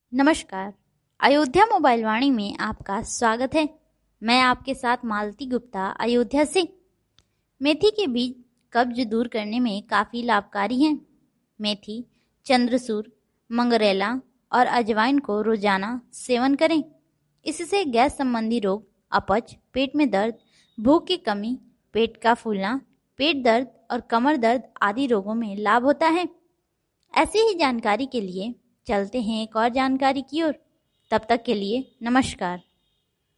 नमस्कार। अयोध्या मोबाइल वाणी में आपका स्वागत है। मैं आपके साथ मालती गुप्ता अयोध्या से। मेथी के बीज कब्ज दूर करने में काफ़ी लाभकारी हैं। मेथी, चंद्रसूर, मंगरेला और अजवाइन को रोजाना सेवन करें। इससे गैस संबंधी रोग, अपच, पेट में दर्द, भूख की कमी, पेट का फूलना, पेट दर्द और कमर दर्द आदि रोगों में लाभ होता है। ऐसी ही जानकारी के लिए चलते हैं एक और जानकारी की ओर। तब तक के लिए नमस्कार।